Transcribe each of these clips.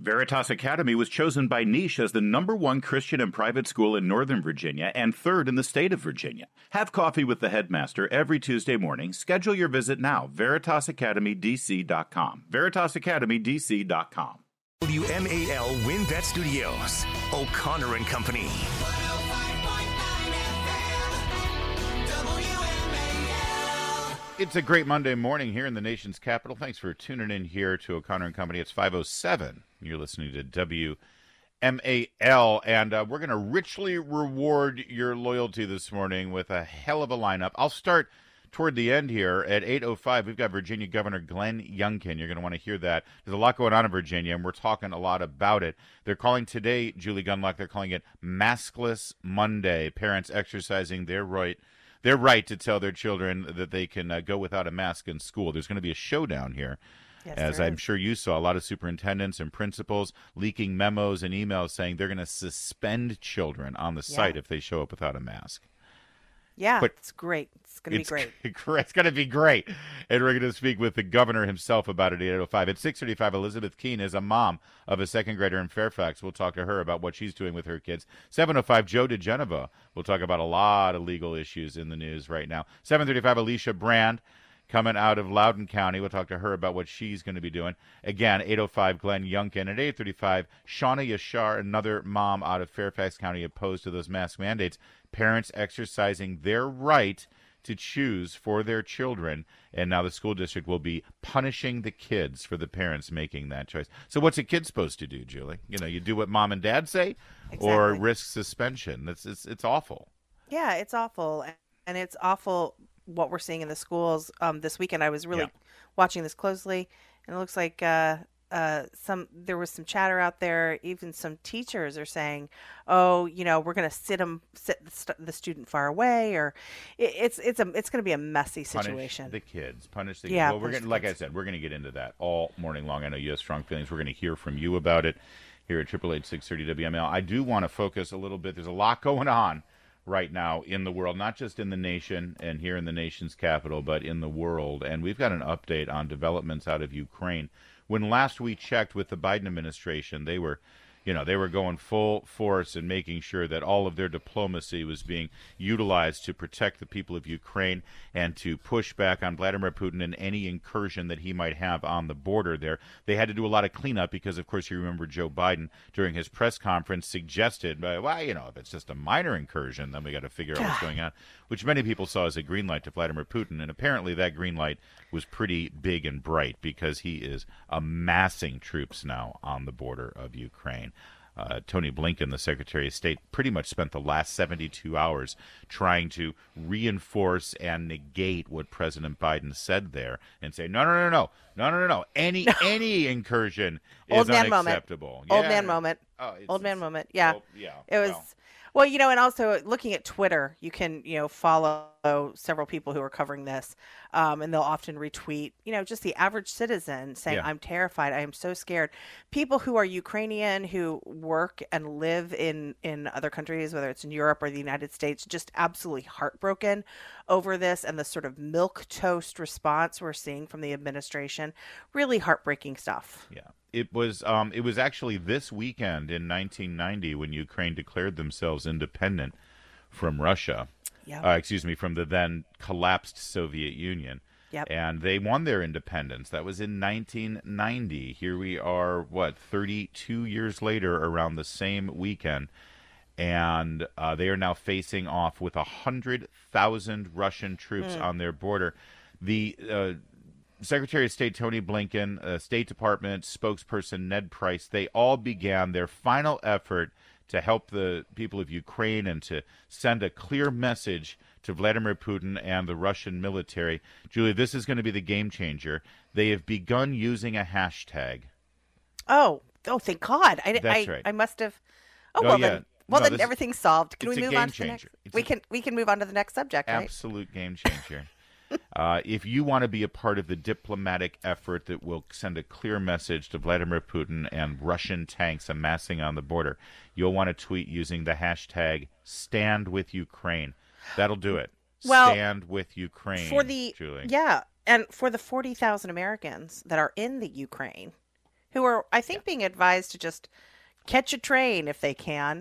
Veritas Academy was chosen by Niche as the #1 Christian and private school in Northern Virginia and third in the state of Virginia. Have coffee with the headmaster every Tuesday morning. Schedule your visit now. VeritasAcademyDC.com. VeritasAcademyDC.com. WMAL WinBet Studios. O'Connor and Company. It's a great Monday morning here in the nation's capital. Thanks for tuning in here to O'Connor and Company. It's 5:07. You're listening to WMAL, and we're going to richly reward your loyalty this morning with a hell of a lineup. I'll start toward the end here at 8:05. We've got Virginia Governor Glenn Youngkin. You're going to want to hear that. There's a lot going on in Virginia, and we're talking a lot about it. They're calling today, Julie Gunlock, they're calling it Maskless Monday. Parents exercising their right to tell their children that they can go without a mask in school. There's going to be a showdown here. Yes, as I'm sure you saw, a lot of superintendents and principals leaking memos and emails saying they're going to suspend children on the site if they show up without a mask. Yeah, But it's great. It's going to be great. It's going to be great. And we're going to speak with the governor himself about it at 8:05. At 6:35, Elizabeth Keene is a mom of a second grader in Fairfax. We'll talk to her about what she's doing with her kids. 7:05, Joe DeGenova. We'll talk about a lot of legal issues in the news right now. 7:35, Alicia Brand coming out of Loudoun County. We'll talk to her about what she's going to be doing. Again, 8:05, Glenn Youngkin. At 8:35, Shauna Yashar, another mom out of Fairfax County opposed to those mask mandates. Parents exercising their right to choose for their children, and now the school district will be punishing the kids for the parents making that choice. So what's a kid supposed to do, Julie? You do what mom and dad say, or risk suspension. It's awful. Yeah, it's awful, and it's awful what we're seeing in the schools this weekend. I was really watching this closely, and it looks like there was some chatter out there. Even some teachers are saying, "Oh, we're going to sit the student far away," or it's going to be a messy situation. Punish the kids. Yeah, well, like I said, we're going to get into that all morning long. I know you have strong feelings. We're going to hear from you about it here at 888-630 WML. I do want to focus a little bit. There's a lot going on right now in the world, not just in the nation and here in the nation's capital, but in the world. And we've got an update on developments out of Ukraine. When last we checked with the Biden administration, they were going full force in making sure that all of their diplomacy was being utilized to protect the people of Ukraine and to push back on Vladimir Putin and any incursion that he might have on the border there. They had to do a lot of cleanup because, of course, you remember Joe Biden during his press conference suggested, if it's just a minor incursion, then we got to figure out what's going on, which many people saw as a green light to Vladimir Putin. And apparently that green light was pretty big and bright because he is amassing troops now on the border of Ukraine. Tony Blinken, the Secretary of State, pretty much spent the last 72 hours trying to reinforce and negate what President Biden said there and say, no. Any incursion is unacceptable. Old man moment. Yeah. It was... Well, and also looking at Twitter, you can, follow several people who are covering this, and they'll often retweet, just the average citizen saying, I'm terrified. I am so scared. People who are Ukrainian, who work and live in other countries, whether it's in Europe or the United States, just absolutely heartbroken over this and the sort of milquetoast response we're seeing from the administration. Really heartbreaking stuff. Yeah. It was actually this weekend in 1990 when Ukraine declared themselves independent from Russia. From the then collapsed Soviet Union. Yep. And they won their independence. That was in 1990. Here we are, 32 years later around the same weekend. And they are now facing off with 100,000 Russian troops on their border. The Secretary of State Tony Blinken, State Department spokesperson Ned Price, they all began their final effort to help the people of Ukraine and to send a clear message to Vladimir Putin and the Russian military. Julie, this is going to be the game changer. They have begun using a hashtag. Oh, thank God. That's right. I must have. Then everything's solved. Can we move on to the next? We can move on to the next subject, right? Absolute game changer. If you want to be a part of the diplomatic effort that will send a clear message to Vladimir Putin and Russian tanks amassing on the border, you'll want to tweet using the hashtag #StandWithUkraine. That'll do it. Stand with Ukraine, Julie. Yeah, and for the 40,000 Americans that are in the Ukraine who are, I think, being advised to just catch a train if they can.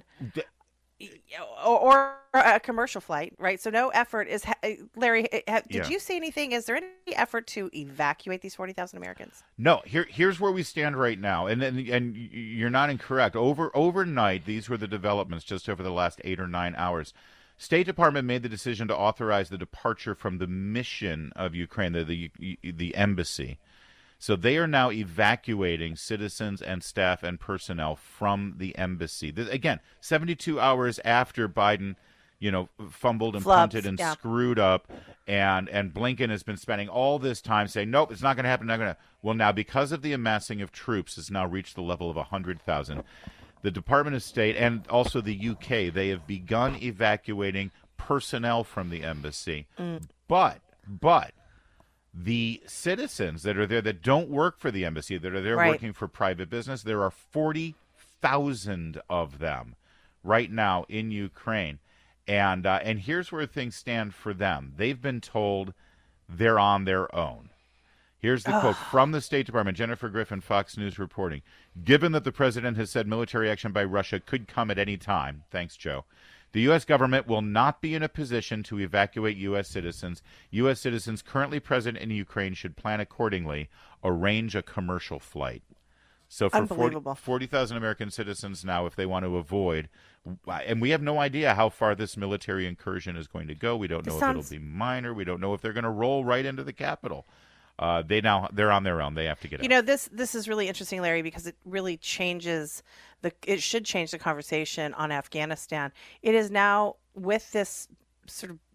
Or a commercial flight, right? So no effort is. Larry, did you see anything? Is there any effort to evacuate these 40,000 Americans? No. Here's where we stand right now, and you're not incorrect. Overnight, these were the developments just over the last 8 or 9 hours. State Department made the decision to authorize the departure from the mission of Ukraine, the embassy. So they are now evacuating citizens and staff and personnel from the embassy. Again, 72 hours after Biden, fumbled and punted and screwed up, and Blinken has been spending all this time saying, nope, it's not going to happen, not going to. Well, now, because of the amassing of troops, has now reached the level of 100,000. The Department of State and also the UK, they have begun evacuating personnel from the embassy. But the citizens that are there that don't work for the embassy, that are there working for private business, there are 40,000 of them right now in Ukraine. And here's where things stand for them. They've been told they're on their own. Here's the quote from the State Department, Jennifer Griffin, Fox News reporting. Given that the president has said military action by Russia could come at any time, thanks, Joe, the U.S. government will not be in a position to evacuate U.S. citizens. U.S. citizens currently present in Ukraine should plan accordingly, arrange a commercial flight. So for 40,000 American citizens now, if they want to avoid, and we have no idea how far this military incursion is going to go. We don't know if it'll be minor. We don't know if they're going to roll right into the Capitol. They're on their own. They have to get out. This is really interesting, Larry, because it really changes it should change the conversation on Afghanistan. It is now, with this sort of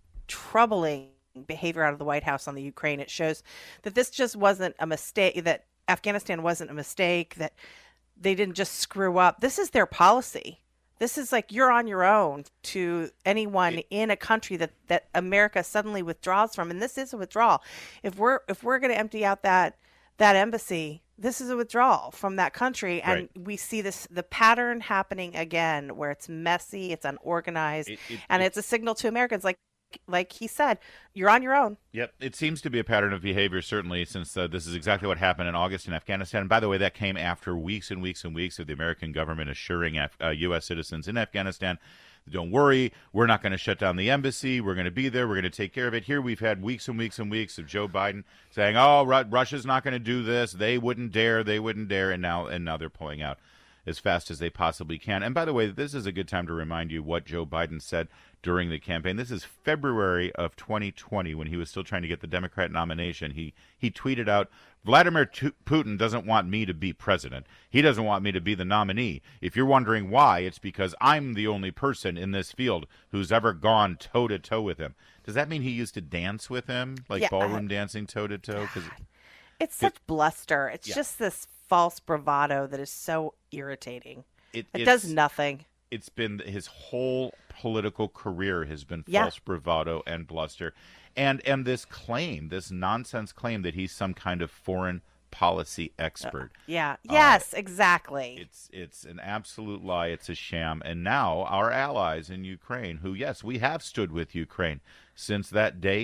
troubling behavior out of the White House on the Ukraine, it shows that this just wasn't a mistake, that Afghanistan wasn't a mistake, that they didn't just screw up. This is their policy. This is like you're on your own to anyone in a country that America suddenly withdraws from, and this is a withdrawal. If we're going to empty out that embassy, this is a withdrawal from that country, and we see the pattern happening again, where it's messy, it's unorganized, and it's a signal to Americans like he said, you're on your own. Yep. It seems to be a pattern of behavior, certainly, since this is exactly what happened in August in Afghanistan. And by the way, that came after weeks and weeks and weeks of the American government assuring U.S. citizens in Afghanistan, don't worry, we're not going to shut down the embassy. We're going to be there. We're going to take care of it. Here we've had weeks and weeks and weeks of Joe Biden saying, oh, Russia's not going to do this. They wouldn't dare. And now they're pulling out as fast as they possibly can. And by the way, this is a good time to remind you what Joe Biden said during the campaign. This is February of 2020, when he was still trying to get the Democrat nomination. He tweeted out, Vladimir Putin doesn't want me to be president. He doesn't want me to be the nominee. If you're wondering why, it's because I'm the only person in this field who's ever gone toe-to-toe with him. Does that mean he used to dance with him, like ballroom dancing toe-to-toe? It's such bluster. It's just this false bravado that is so irritating. It does nothing. It's been his whole political career has been false bravado and bluster. And this claim, this nonsense claim that he's some kind of foreign policy expert. Yes, exactly. It's an absolute lie. It's a sham. And now our allies in Ukraine, who, yes, we have stood with Ukraine since that day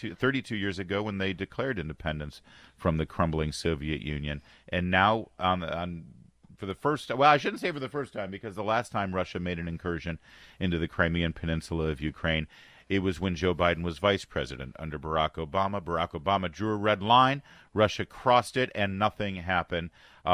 32 years ago when they declared independence from the crumbling Soviet Union. And now for the first, well, I shouldn't say for the first time, because the last time Russia made an incursion into the Crimean Peninsula of Ukraine, it was when Joe Biden was vice president under Barack Obama. Barack Obama drew a red line. Russia crossed it, and nothing happened.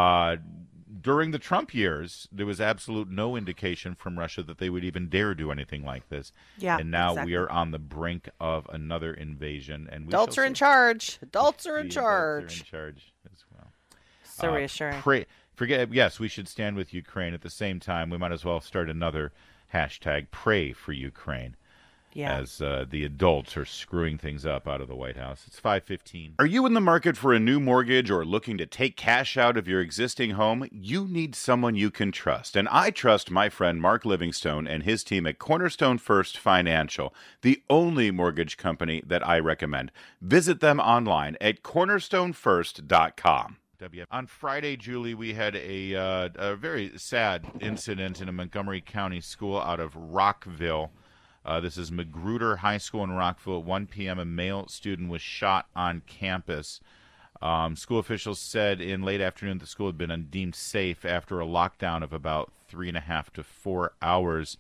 During the Trump years, there was absolute no indication from Russia that they would even dare do anything like this. Yeah, and now we are on the brink of another invasion. And adults are in charge. Adults are in charge as well. So reassuring. Yes, we should stand with Ukraine. At the same time, we might as well start another hashtag, Pray for Ukraine. As the adults are screwing things up out of the White House. It's 5:15. Are you in the market for a new mortgage or looking to take cash out of your existing home? You need someone you can trust. And I trust my friend Mark Livingstone and his team at Cornerstone First Financial, the only mortgage company that I recommend. Visit them online at cornerstonefirst.com. On Friday, Julie, we had a very sad incident in a Montgomery County school out of Rockville. This is Magruder High School in Rockville. At 1 p.m., a male student was shot on campus. School officials said in late afternoon the school had been deemed safe after a lockdown of about 3.5 to 4 hours.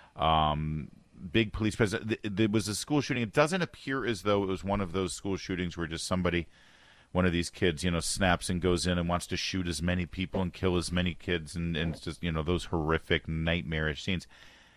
Big police presence. There was a school shooting. It doesn't appear as though it was one of those school shootings where just one of these kids, snaps and goes in and wants to shoot as many people and kill as many kids, and it's just, those horrific, nightmarish scenes.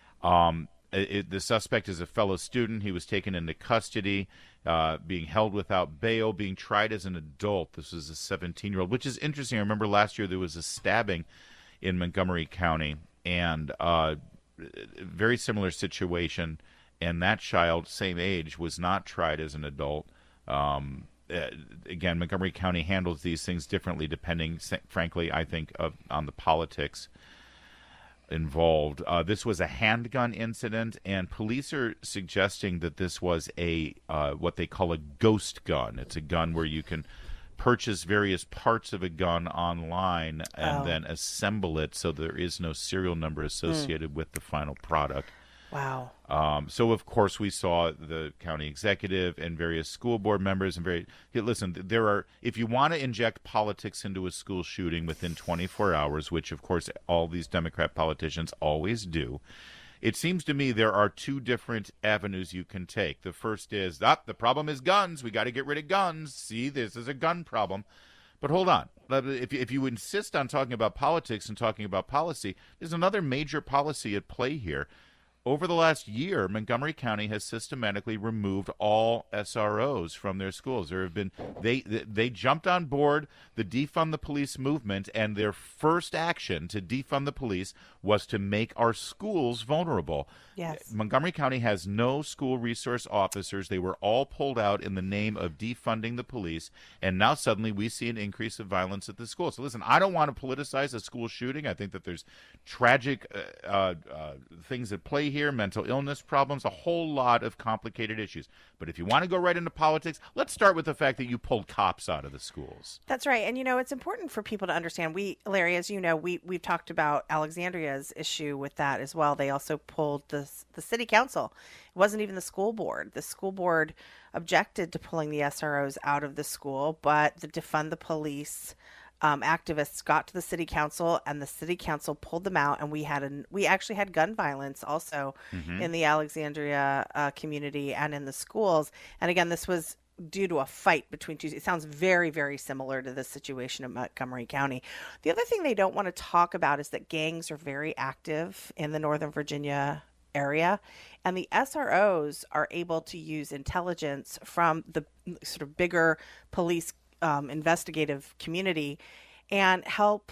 The suspect is a fellow student. He was taken into custody, being held without bail, being tried as an adult. This was a 17-year-old, which is interesting. I remember last year there was a stabbing in Montgomery County, and very similar situation, and that child, same age, was not tried as an adult. Again, Montgomery County handles these things differently depending, frankly, I think, on the politics involved. This was a handgun incident, and police are suggesting that this was a what they call a ghost gun. It's a gun where you can purchase various parts of a gun online and then assemble it so there is no serial number associated with the final product. Wow. So, of course, we saw the county executive and various school board members and listen, if you want to inject politics into a school shooting within 24 hours, which, of course, all these Democrat politicians always do, it seems to me there are two different avenues you can take. The first is, the problem is guns. We got to get rid of guns. See, this is a gun problem. But hold on. If you insist on talking about politics and talking about policy, there's another major policy at play here. Over the last year, Montgomery County has systematically removed all SROs from their schools. There have been they jumped on board the defund the police movement, and their first action to defund the police was to make our schools vulnerable. Yes. Montgomery County has no school resource officers. They were all pulled out in the name of defunding the police, and now suddenly we see an increase of violence at the school. So listen, I don't want to politicize a school shooting. I think that there's tragic things at play here, mental illness problems, a whole lot of complicated issues. But if you want to go right into politics, let's start with the fact that you pulled cops out of the schools. That's right. And, it's important for people to understand. Larry, as you know, we've talked about Alexandria's issue with that as well. They also pulled the city council. It wasn't even the school board. The school board objected to pulling the SROs out of the school, but the defund the police activists got to the city council, and the city council pulled them out, and we actually had gun violence also in the Alexandria community and in the schools. And again, this was due to a fight between two. It sounds very, very similar to the situation in Montgomery County. The other thing they don't want to talk about is that gangs are very active in the Northern Virginia area, and the SROs are able to use intelligence from the sort of bigger police investigative community and help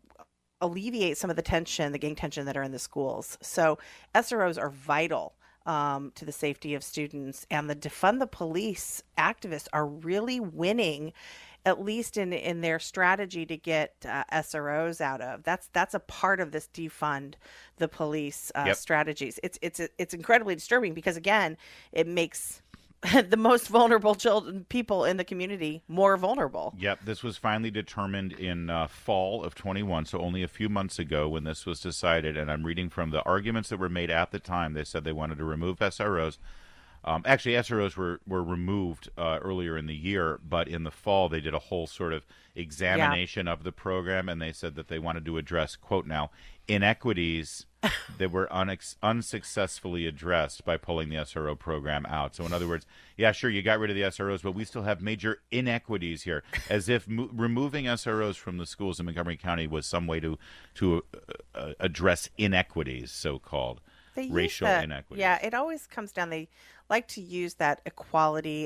alleviate some of the gang tension that are in the schools. So SROs are vital to the safety of students, and the defund the police activists are really winning, at least in their strategy to get SROs out of. That's a part of this defund the police strategies. It's incredibly disturbing because, again, it makes the most vulnerable people in the community more vulnerable. Yep, this was finally determined in fall of 21, so only a few months ago when this was decided, and I'm reading from the arguments that were made at the time. They said they wanted to remove SROs. Actually, SROs were removed earlier in the year, but in the fall they did a whole sort of examination of the program, and they said that they wanted to address, quote now, inequities that were unsuccessfully addressed by pulling the SRO program out. So in other words, yeah, sure, you got rid of the SROs, but we still have major inequities here, as if removing SROs from the schools in Montgomery County was some way to address inequities, so-called racial inequities. Yeah, it always comes down, they like to use that equity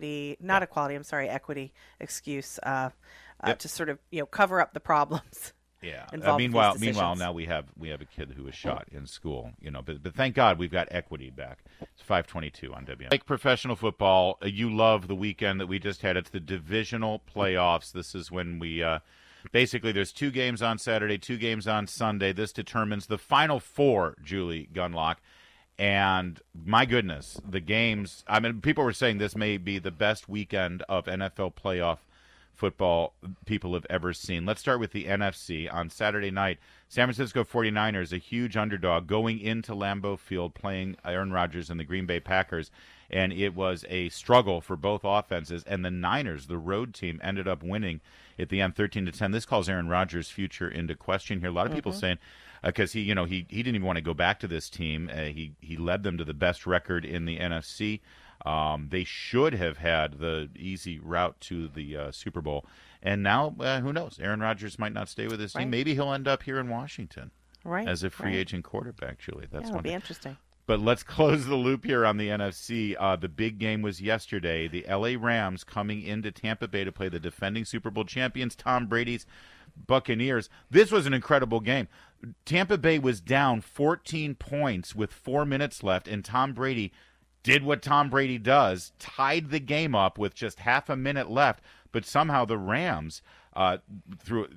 excuse to sort of, cover up the problems. Yeah. Meanwhile, now we have a kid who was shot in school. But thank God we've got equity back. It's 5:22 on WM. Like professional football, you love the weekend that we just had. It's the divisional playoffs. This is when we basically there's 2 games on Saturday, 2 games on Sunday. This determines the final 4. Julie Gunlock. And my goodness, the games. I mean, people were saying this may be the best weekend of NFL playoff football people have ever seen. Let's start with the NFC. On Saturday night, San Francisco 49ers, a huge underdog, going into Lambeau Field playing Aaron Rodgers and the Green Bay Packers. and it was a struggle for both offenses. And the Niners, the road team, ended up winning at the end 13-10. This calls Aaron Rodgers' future into question here. A lot of people saying, because he didn't even want to go back to this team. He led them to the best record in the NFC. They should have had the easy route to the Super Bowl. And now, who knows? Aaron Rodgers might not stay with his team. Maybe he'll end up here in Washington as a free agent quarterback, Julie. That'll be interesting. But let's close the loop here on the NFC. The big game was yesterday. The L.A. Rams coming into Tampa Bay to play the defending Super Bowl champions, Tom Brady's Buccaneers. This was an incredible game. Tampa Bay was down 14 points with 4 minutes left, and Tom Brady did what Tom Brady does, tied the game up with just half a minute left, but somehow the Rams, through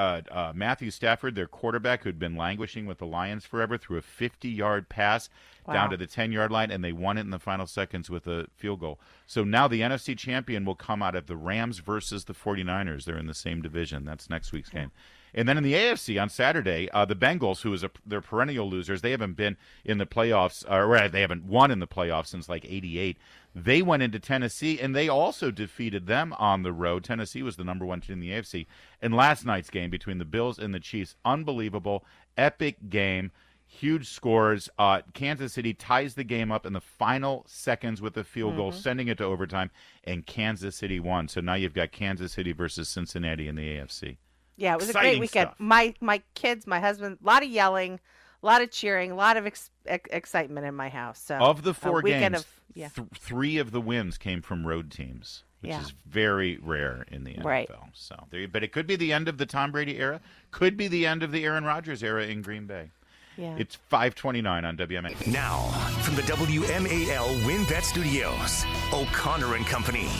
Matthew Stafford, their quarterback, who'd been languishing with the Lions forever, threw a 50-yard pass down to the 10-yard line, and they won it in the final seconds with a field goal. So now the NFC champion will come out of the Rams versus the 49ers. They're in the same division. That's next week's game. And then in the AFC on Saturday, the Bengals, who is they're perennial losers, they haven't been in the playoffs, or they haven't won in the playoffs since like '88. They went into Tennessee, and they also defeated them on the road. Tennessee was the number one team in the AFC. And last night's game between the Bills and the Chiefs, unbelievable, epic game, huge scores. Kansas City ties the game up in the final seconds with a field goal, sending it to overtime, and Kansas City won. So now you've got Kansas City versus Cincinnati in the AFC. Yeah, it was Exciting a great weekend. Stuff. My kids, my husband, a lot of yelling, a lot of cheering, a lot of excitement in my house. So of the 4 games, yeah. 3 of the wins came from road teams, which is very rare in the NFL. Right. So, but it could be the end of the Tom Brady era. Could be the end of the Aaron Rodgers era in Green Bay. Yeah. It's 5:29 on WMA. Now, from the WMAL WinBet Studios, O'Connor and Company.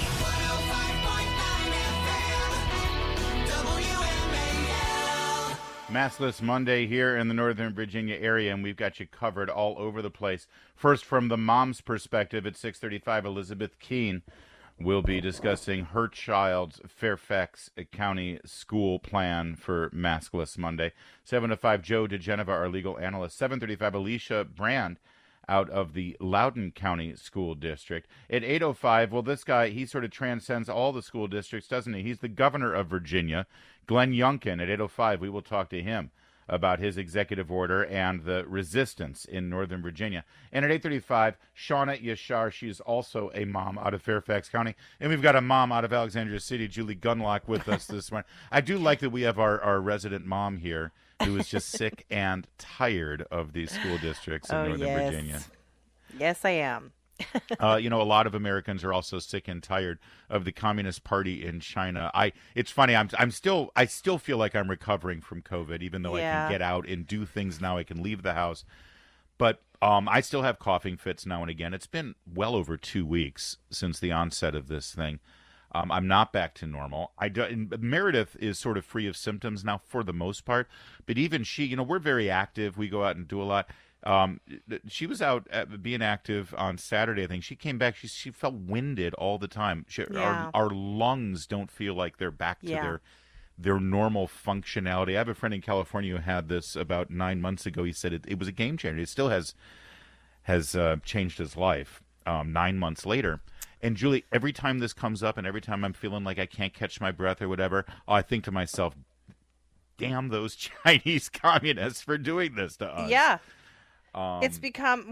Maskless Monday here in the Northern Virginia area, and we've got you covered all over the place. First, from the mom's perspective, at 6:35, Elizabeth Keene will be discussing her child's Fairfax County school plan for Maskless Monday. 7 to 5, Joe DeGeneva, our legal analyst. 7:35, Alicia Brand out of the Loudoun County School District. At 8:05, well, this guy, he sort of transcends all the school districts, doesn't he? He's the governor of Virginia, Glenn Youngkin. At 8:05, we will talk to him about his executive order and the resistance in Northern Virginia. And at 8:35, Shauna Yashar, she's also a mom out of Fairfax County. And we've got a mom out of Alexandria City, Julie Gunlock, with us this morning. I do like that we have our resident mom here who is just sick and tired of these school districts in Northern Virginia. Yes, I am. A lot of Americans are also sick and tired of the Communist Party in China. It's funny. I still feel like I'm recovering from COVID, even though I can get out and do things now. I can leave the house, but I still have coughing fits now and again. It's been well over 2 weeks since the onset of this thing. I'm not back to normal. Meredith is sort of free of symptoms now for the most part, but even she, we're very active. We go out and do a lot. She was out being active on Saturday. I think she came back. She felt winded all the time. Our lungs don't feel like they're back to their normal functionality. I have a friend in California who had this about 9 months ago. He said it was a game changer. It still has changed his life 9 months later. And Julie, every time this comes up and every time I'm feeling like I can't catch my breath or whatever, I think to myself, damn those Chinese communists for doing this to us. Yeah. It's become,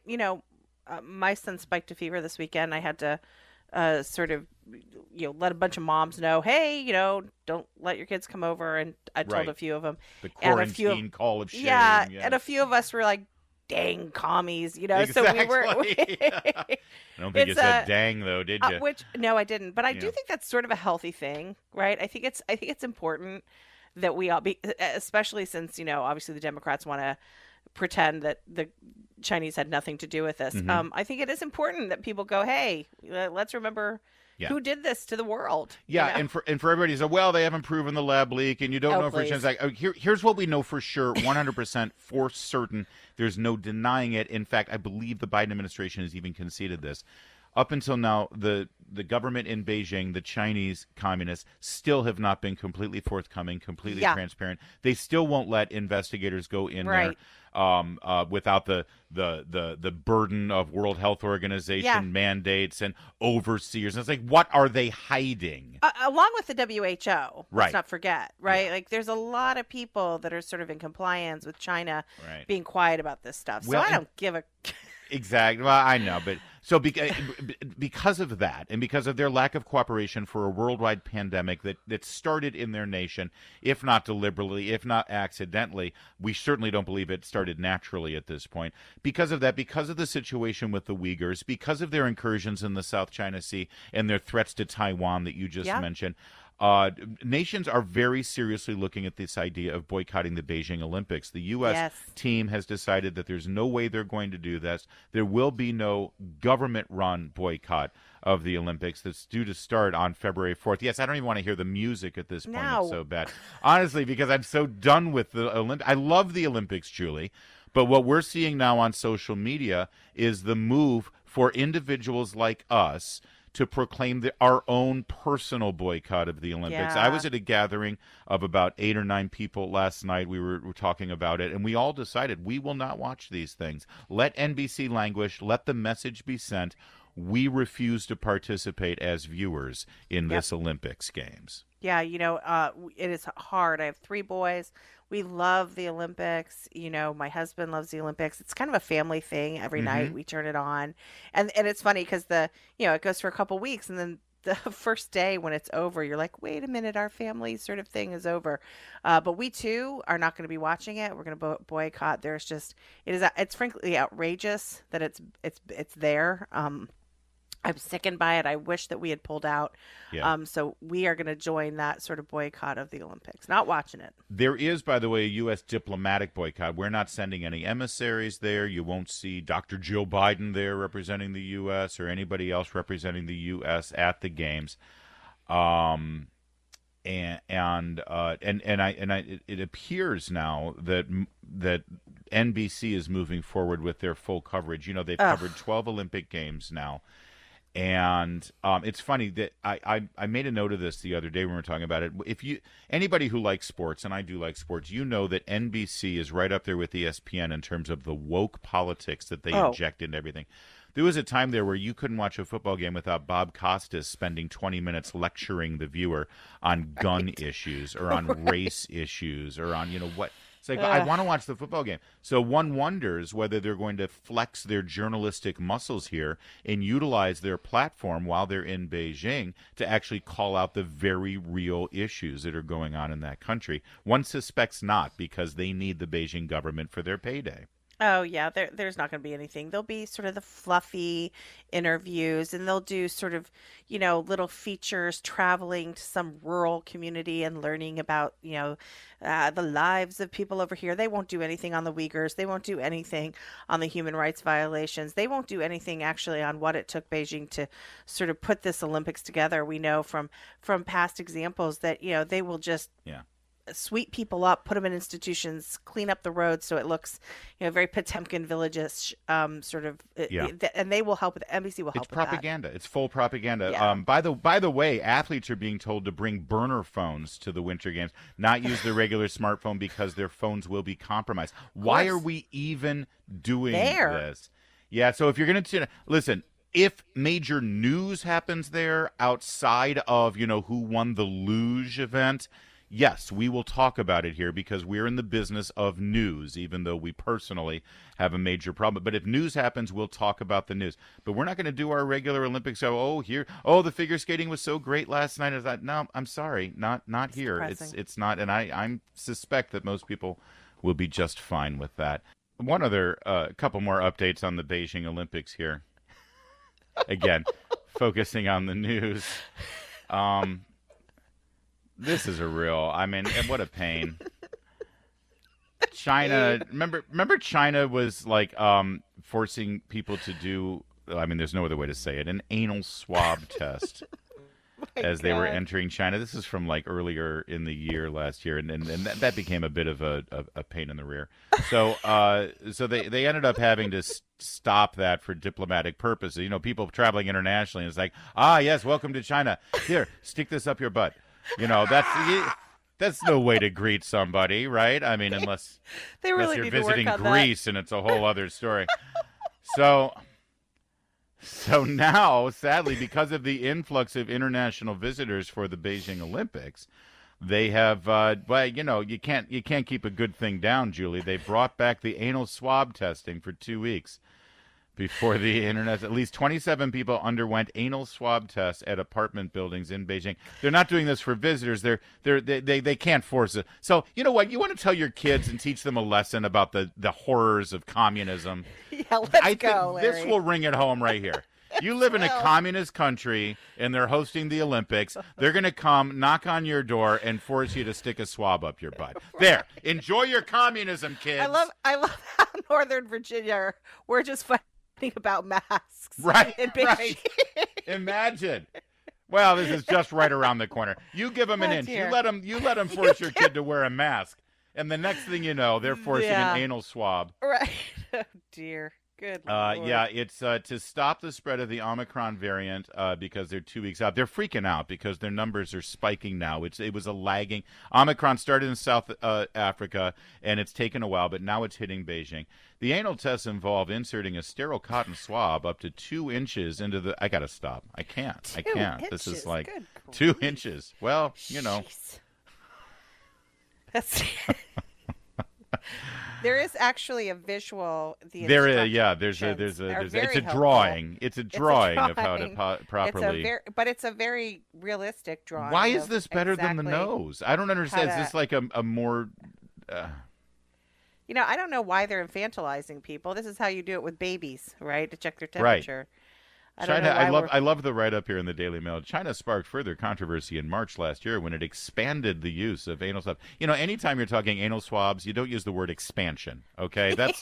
my son spiked a fever this weekend. I had to sort of, let a bunch of moms know, hey, don't let your kids come over. And I told a few of them. The quarantine call of shame. Yeah, and a few of us were like, dang commies, Exactly. So we were. I don't think you said dang though, did you? No, I didn't. But I do think that's sort of a healthy thing, right? I think it's important that we all be, especially since obviously the Democrats want to pretend that the Chinese had nothing to do with this. Mm-hmm. I think it is important that people go, hey, let's remember who did this to the world. Yeah, and for everybody to say, well, they haven't proven the lab leak, and you don't know for sure. It's like, here's what we know for sure, 100% for certain. There's no denying it. In fact, I believe the Biden administration has even conceded this. up until now, the government in Beijing, the Chinese communists, still have not been completely forthcoming, completely transparent. They still won't let investigators go in there without the burden of World Health Organization mandates and overseers. And it's like, what are they hiding? Along with the WHO, let's right. not forget, right? Like, there's a lot of people that are sort of in compliance with China being quiet about this stuff. So I don't give a... Exactly. Well, I know, but so because of that, and because of their lack of cooperation for a worldwide pandemic that started in their nation, if not deliberately, if not accidentally, we certainly don't believe it started naturally at this point. Because of that, because of the situation with the Uyghurs, because of their incursions in the South China Sea and their threats to Taiwan that you just mentioned, nations are very seriously looking at this idea of boycotting the Beijing Olympics. The U.S. team has decided that there's no way they're going to do this. There will be no government-run boycott of the Olympics that's due to start on February 4th. Yes, I don't even want to hear the music at this point. No. It's so bad. Honestly, because I'm so done with the Olympics. I love the Olympics, Julie. But what we're seeing now on social media is the move for individuals like us to proclaim our own personal boycott of the Olympics. I was at a gathering of about 8 or 9 people last night. We were talking about it, and we all decided we will not watch these things. Let NBC languish. Let the message be sent. We refuse to participate as viewers in this Olympics Games. Yeah, it is hard. I have 3 boys. We love the Olympics. My husband loves the Olympics. It's kind of a family thing. Every night we turn it on. And it's funny because it goes for a couple weeks, and then the first day when it's over, you're like, wait a minute, our family sort of thing is over. But we too are not going to be watching it. We're going to boycott. It's frankly outrageous that it's there. I'm sickened by it. I wish that we had pulled out. So we are going to join that sort of boycott of the Olympics. Not watching it. There is, by the way, a U.S. diplomatic boycott. We're not sending any emissaries there. You won't see Dr. Joe Biden there representing the U.S. or anybody else representing the U.S. at the games. It appears now that NBC is moving forward with their full coverage. They've covered 12 Olympic Games now. And it's funny that I made a note of this the other day when we were talking about it. Anybody who likes sports, and I do like sports, that NBC is right up there with ESPN in terms of the woke politics that they inject into everything. There was a time there where you couldn't watch a football game without Bob Costas spending 20 minutes lecturing the viewer on gun issues or on race issues or on what. It's like, I want to watch the football game. So one wonders whether they're going to flex their journalistic muscles here and utilize their platform while they're in Beijing to actually call out the very real issues that are going on in that country. One suspects not, because they need the Beijing government for their payday. Oh, yeah, there's not going to be anything. There'll be sort of the fluffy interviews, and they'll do sort of, little features traveling to some rural community and learning about, the lives of people over here. They won't do anything on the Uyghurs. They won't do anything on the human rights violations. They won't do anything actually on what it took Beijing to sort of put this Olympics together. We know from past examples that, they will just sweep people up, put them in institutions, clean up the roads so it looks, very Potemkin village-ish, sort of. And they will help with NBC will help. It's propaganda. It's full propaganda. Yeah. By the way, athletes are being told to bring burner phones to the Winter Games, not use their regular smartphone because their phones will be compromised. Why are we even doing this? Yeah. So if you're going to listen. If major news happens there outside of who won the luge event. Yes, we will talk about it here because we're in the business of news, even though we personally have a major problem. But if news happens, we'll talk about the news. But we're not going to do our regular Olympics. The figure skating was so great last night. I thought, no, I'm sorry, not here. Depressing. It's not, and I suspect that most people will be just fine with that. One other couple more updates on the Beijing Olympics here. Again, focusing on the news. This is and what a pain. China, remember China was like forcing people to do, there's no other way to say it, an anal swab test as they were entering China. This is from like earlier in the year last year, and that became a bit of a pain in the rear. So they ended up having to stop that for diplomatic purposes. You know, people traveling internationally, it's like, ah, yes, welcome to China. Here, stick this up your butt. You know, that's no way to greet somebody, right? I mean, unless you're visiting Greece, and it's a whole other story. So now, sadly, because of the influx of international visitors for the Beijing Olympics, they have, you can't keep a good thing down, Julie. They brought back the anal swab testing for 2 weeks before the internet. At least 27 people underwent anal swab tests at apartment buildings in Beijing. They're not doing this for visitors. They can't force it. So you know what? You want to tell your kids and teach them a lesson about the horrors of communism. Yeah, let's go, Larry. This will ring it home right here. You live in a communist country, and they're hosting the Olympics. They're going to come, knock on your door, and force you to stick a swab up your butt. There. Enjoy your communism, kids. I love how Northern Virginia, we're just fighting about masks. Right, right. Imagine. Well, this is just right around the corner. You give them an inch. Dear. You let them force your kid to wear a mask, and the next thing you know, they're forcing an anal swab. Right. Oh, dear. Good Lord. Yeah, it's to stop the spread of the Omicron variant because they're 2 weeks out. They're freaking out because their numbers are spiking now. It was a lagging. Omicron started in South Africa, and it's taken a while, but now it's hitting Beijing. The anal tests involve inserting a sterile cotton swab up to 2 inches into the. I gotta stop. I can't. 2 I can't. inches. This is like Good 2 grief. inches. Well, you know. Jeez. That's. There is actually a visual. There is, yeah. It's a drawing. It's a drawing of how to properly. But it's a very realistic drawing. Why is this better than the nose? I don't understand. Is this like a more? I don't know why they're infantilizing people. This is how you do it with babies, right? To check their temperature. Right. I love the write-up here in the Daily Mail. China sparked further controversy in March last year when it expanded the use of anal swabs. You know, anytime you're talking anal swabs, you don't use the word expansion, okay? That's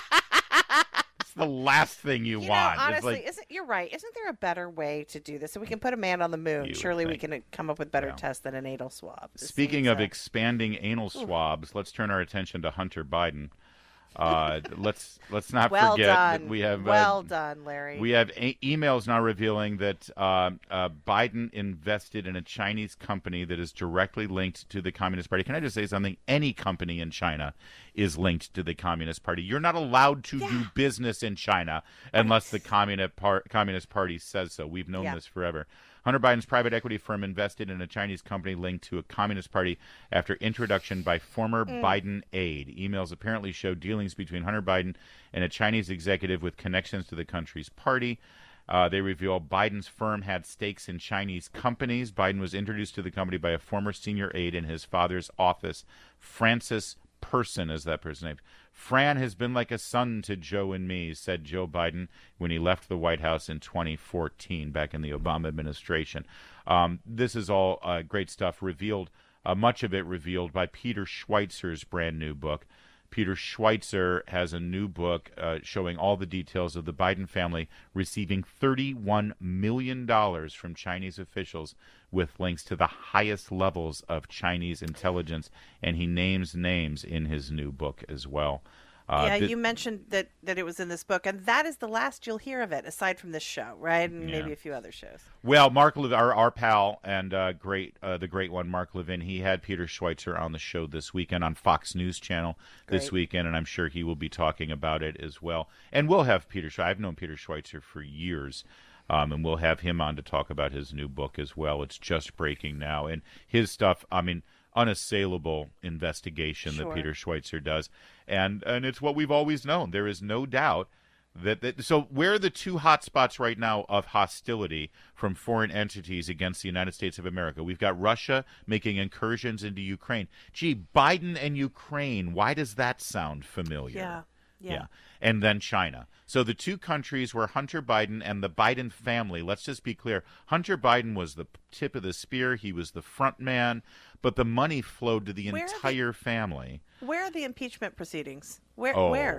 the last thing you want. Honestly, you're right. Isn't there a better way to do this? So we can put a man on the moon. Surely we can come up with better tests than an anal swab. Speaking of expanding anal swabs, let's turn our attention to Hunter Biden. Let's not forget that we have well done, Larry. We have emails now revealing that Biden invested in a Chinese company that is directly linked to the Communist Party. Can I just say something? Any company in China is linked to the Communist Party. You're not allowed to do business in China unless the Communist Party says so. We've known this forever. Hunter Biden's private equity firm invested in a Chinese company linked to a Communist Party after introduction by former Biden aide. Emails apparently show dealings between Hunter Biden and a Chinese executive with connections to the country's party. They reveal Biden's firm had stakes in Chinese companies. Biden was introduced to the company by a former senior aide in his father's office, Francis Person is that person's name. Fran has been like a son to Joe and me, said Joe Biden when he left the White House in 2014, back in the Obama administration. This is all great stuff revealed, much of it revealed by Peter Schweizer's brand new book. Peter Schweizer has a new book showing all the details of the Biden family receiving $31 million from Chinese officials with links to the highest levels of Chinese intelligence, and he names names in his new book as well. You mentioned that it was in this book, and that is the last you'll hear of it, aside from this show, right? And maybe a few other shows. Well, Mark, our pal and the great one, Mark Levin, he had Peter Schweitzer on the show this weekend on Fox News Channel this weekend, and I'm sure he will be talking about it as well. And we'll have Peter Schweitzer. I've known Peter Schweitzer for years, and we'll have him on to talk about his new book as well. It's just breaking now, and his stuff, I mean, unassailable investigation that Peter Schweitzer does, and it's what we've always known. There is no doubt that so where are the two hot spots right now of hostility from foreign entities against the United States of America? We've got Russia making incursions into Ukraine. Gee, Biden and Ukraine, why does that sound familiar? Yeah. And then China. So the two countries where Hunter Biden and the Biden family, let's just be clear, Hunter Biden was the tip of the spear. He was the front man, but the money flowed to the entire family. Where are the impeachment proceedings? Where's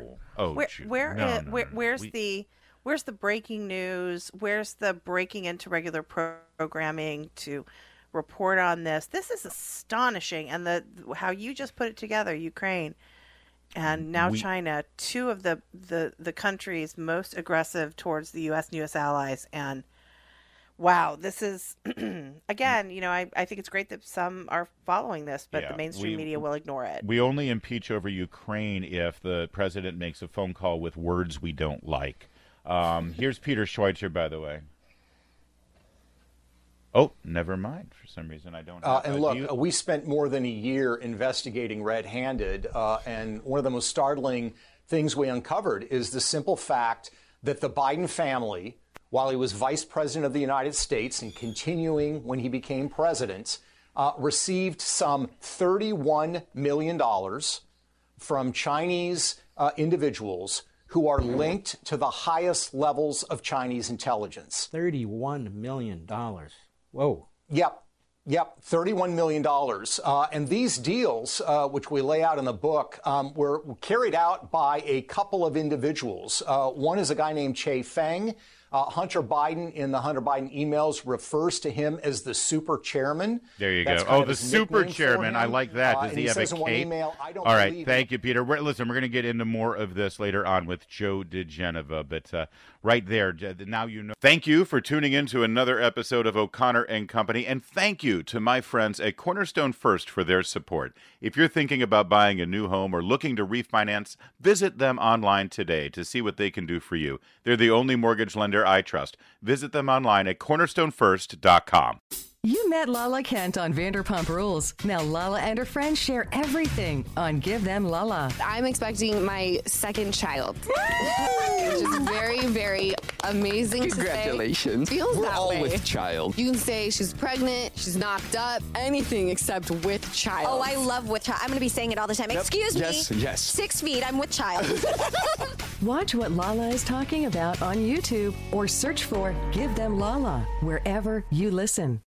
the breaking news? Where's the breaking into regular programming to report on this? This is astonishing. And how you just put it together, Ukraine. And now China, two of the countries most aggressive towards the U.S. and U.S. allies. And wow, this is, again, I think it's great that some are following this, but the mainstream media will ignore it. We only impeach over Ukraine if the president makes a phone call with words we don't like. Here's Peter Schweitzer, by the way. Oh, never mind. For some reason, I don't have And look, we spent more than a year investigating Red-Handed, and one of the most startling things we uncovered is the simple fact that the Biden family, while he was vice president of the United States and continuing when he became president, received some $31 million from Chinese individuals who are linked to the highest levels of Chinese intelligence. $31 million. Whoa. Yep, $31 million. And these deals, which we lay out in the book, were carried out by a couple of individuals. One is a guy named Che Feng. Hunter Biden, in the Hunter Biden emails, refers to him as the super chairman. There you go. Oh, the super chairman. I like that. Does he have a cape? Email, all right. Thank you, Peter. Listen, we're going to get into more of this later on with Joe diGenova, but right there, now you know. Thank you for tuning in to another episode of O'Connor and Company, and thank you to my friends at Cornerstone First for their support. If you're thinking about buying a new home or looking to refinance, visit them online today to see what they can do for you. They're the only mortgage lender I trust. Visit them online at cornerstonefirst.com. You met Lala Kent on Vanderpump Rules. Now Lala and her friends share everything on Give Them Lala. I'm expecting my second child, which is very, very amazing. Congratulations. To say. Feels We're that all way. with child. You can say she's pregnant, she's knocked up, anything except with child. Oh, I love with child. I'm going to be saying it all the time. Yep. Excuse me. Yes. 6 feet. I'm with child. Watch what Lala is talking about on YouTube or search for Give Them Lala wherever you listen.